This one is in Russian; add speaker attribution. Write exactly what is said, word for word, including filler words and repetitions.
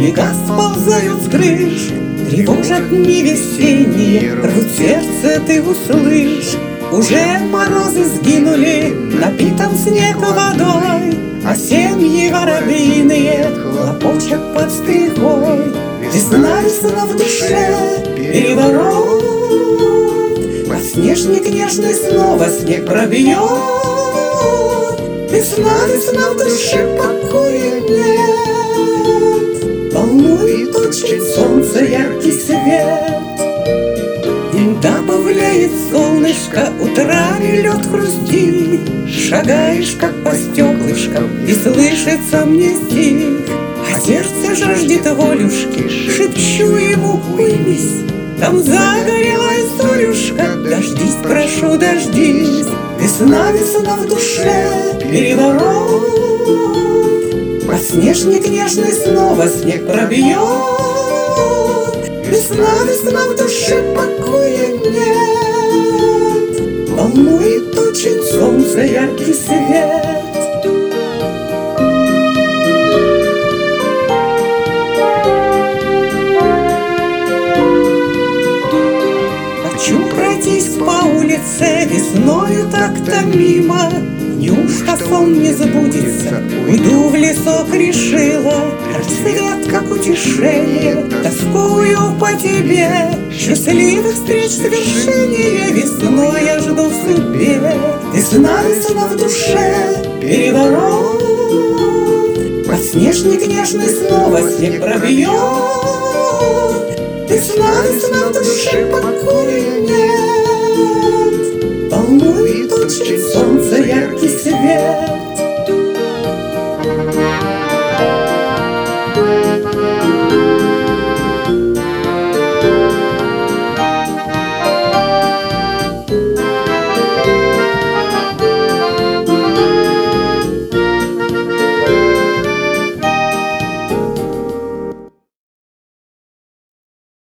Speaker 1: снега сползают с крыш, тревожат дни весенние, рвут сердце, ты услышь. Уже морозы сгинули, напитан снег водой, а семьи воробьиные хлопочут под стрихой. Весна, весна в душе, переворот, подснежник нежный снова снег пробьет. Весна, весна в душе, покоя нет, волнует очень солнце яркий свет. День добавляет солнышко, утрами лед хрустит. Шагаешь, как по стеклышкам, и слышится мне стих. А сердце жаждет волюшки, шепчу ему: уймись, там загорелая солюшка, дождись, прошу, дождись. Весна, весна в душе, переворот, подснежник нежный снова снег пробьет. Весна, весна в душе, покоя нет, волнует очень солнце яркий свет. Хочу пройтись по улице весною так-то мимо. Неужто сон не сбудется? Уйду в лесок, решила. Рассвет как утешение, тоскую по тебе. Счастливых встреч свершения весной я жду в судьбе. Весна, весна в душе, переворот, подснежник нежный снова снег пробьет. Весна, весна в душе, покоя нет, волнует очень солнце яркий свет.